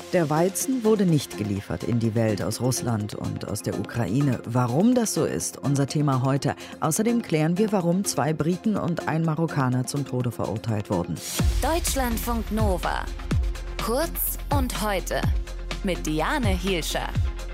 Der Weizen wurde nicht geliefert in die Welt aus Russland und aus der Ukraine. Warum das so ist, unser Thema heute. Außerdem klären wir, warum 2 Briten und ein Marokkaner zum Tode verurteilt wurden. Deutschlandfunk Nova. Kurz und heute. Mit Diane Hielscher.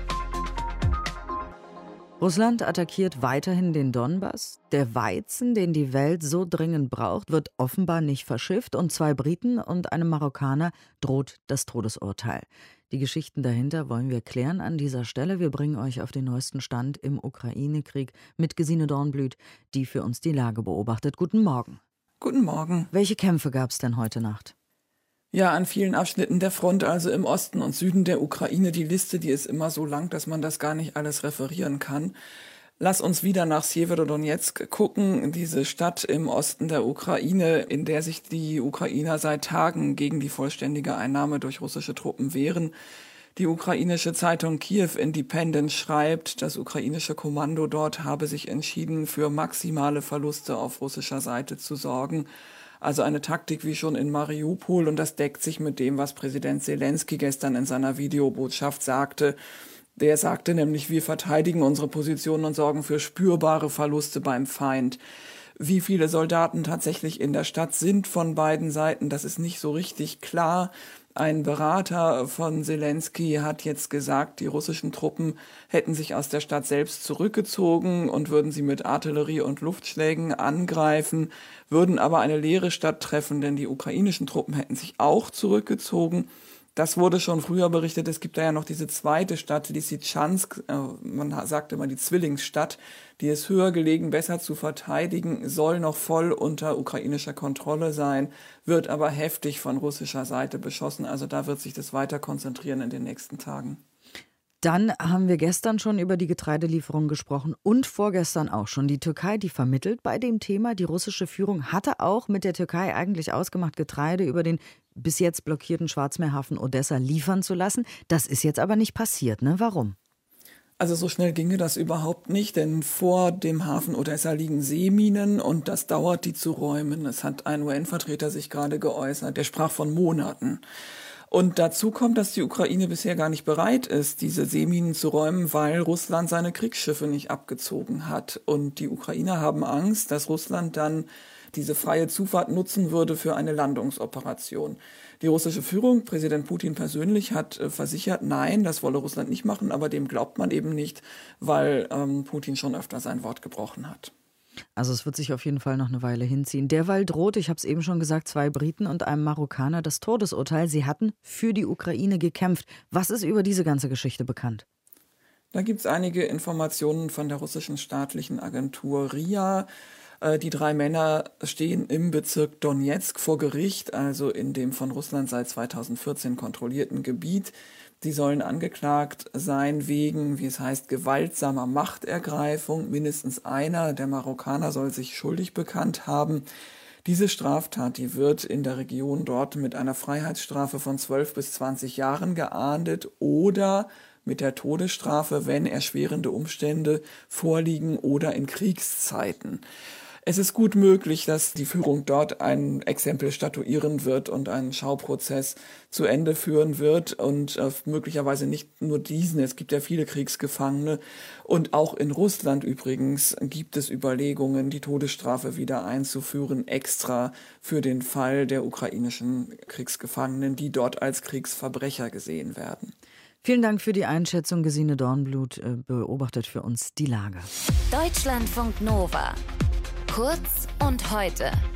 Russland attackiert weiterhin den Donbass. Der Weizen, den die Welt so dringend braucht, wird offenbar nicht verschifft. Und 2 Briten und einem Marokkaner droht das Todesurteil. Die Geschichten dahinter wollen wir klären an dieser Stelle. Wir bringen euch auf den neuesten Stand im Ukraine-Krieg mit Gesine Dornblüt, die für uns die Lage beobachtet. Guten Morgen. Guten Morgen. Welche Kämpfe gab es denn heute Nacht? Ja, an vielen Abschnitten der Front, also im Osten und Süden der Ukraine. Die Liste, die ist immer so lang, dass man das gar nicht alles referieren kann. Lass uns wieder nach Sjewerodonezk gucken, diese Stadt im Osten der Ukraine, in der sich die Ukrainer seit Tagen gegen die vollständige Einnahme durch russische Truppen wehren. Die ukrainische Zeitung Kiev Independent schreibt, das ukrainische Kommando dort habe sich entschieden, für maximale Verluste auf russischer Seite zu sorgen. Also eine Taktik wie schon in Mariupol, und das deckt sich mit dem, was Präsident Selenskyj gestern in seiner Videobotschaft sagte. Der sagte nämlich, wir verteidigen unsere Position und sorgen für spürbare Verluste beim Feind. Wie viele Soldaten tatsächlich in der Stadt sind von beiden Seiten, das ist nicht so richtig klar. Ein Berater von Selenskyj hat jetzt gesagt, die russischen Truppen hätten sich aus der Stadt selbst zurückgezogen und würden sie mit Artillerie und Luftschlägen angreifen, würden aber eine leere Stadt treffen, denn die ukrainischen Truppen hätten sich auch zurückgezogen. Das wurde schon früher berichtet. Es gibt da ja noch diese zweite Stadt, die Lysychansk, man sagt immer die Zwillingsstadt, die ist höher gelegen, besser zu verteidigen, soll noch voll unter ukrainischer Kontrolle sein, wird aber heftig von russischer Seite beschossen. Also da wird sich das weiter konzentrieren in den nächsten Tagen. Dann haben wir gestern schon über die Getreidelieferung gesprochen und vorgestern auch schon. Die Türkei, die vermittelt bei dem Thema. Die russische Führung hatte auch mit der Türkei eigentlich ausgemacht, Getreide über den bis jetzt blockierten Schwarzmeerhafen Odessa liefern zu lassen. Das ist jetzt aber nicht passiert, ne? Warum? Also so schnell ginge das überhaupt nicht, denn vor dem Hafen Odessa liegen Seeminen und das dauert, die zu räumen. Es hat ein UN-Vertreter sich gerade geäußert, der sprach von Monaten. Und dazu kommt, dass die Ukraine bisher gar nicht bereit ist, diese Seeminen zu räumen, weil Russland seine Kriegsschiffe nicht abgezogen hat. Und die Ukrainer haben Angst, dass Russland dann diese freie Zufahrt nutzen würde für eine Landungsoperation. Die russische Führung, Präsident Putin persönlich, hat versichert, nein, das wolle Russland nicht machen, aber dem glaubt man eben nicht, weil Putin schon öfter sein Wort gebrochen hat. Also es wird sich auf jeden Fall noch eine Weile hinziehen. Derweil droht, ich habe es eben schon gesagt, 2 Briten und einem Marokkaner das Todesurteil. Sie hatten für die Ukraine gekämpft. Was ist über diese ganze Geschichte bekannt? Da gibt es einige Informationen von der russischen staatlichen Agentur RIA. Die 3 Männer stehen im Bezirk Donezk vor Gericht, also in dem von Russland seit 2014 kontrollierten Gebiet. Die sollen angeklagt sein wegen, wie es heißt, gewaltsamer Machtergreifung. Mindestens einer der Marokkaner soll sich schuldig bekannt haben. Diese Straftat, die wird in der Region dort mit einer Freiheitsstrafe von 12 bis 20 Jahren geahndet oder mit der Todesstrafe, wenn erschwerende Umstände vorliegen oder in Kriegszeiten. Es ist gut möglich, dass die Führung dort ein Exempel statuieren wird und einen Schauprozess zu Ende führen wird und möglicherweise nicht nur diesen, es gibt ja viele Kriegsgefangene und auch in Russland übrigens gibt es Überlegungen, die Todesstrafe wieder einzuführen, extra für den Fall der ukrainischen Kriegsgefangenen, die dort als Kriegsverbrecher gesehen werden. Vielen Dank für die Einschätzung. Gesine Dornblüt beobachtet für uns die Lage. Deutschlandfunk Nova. Kurz und heute.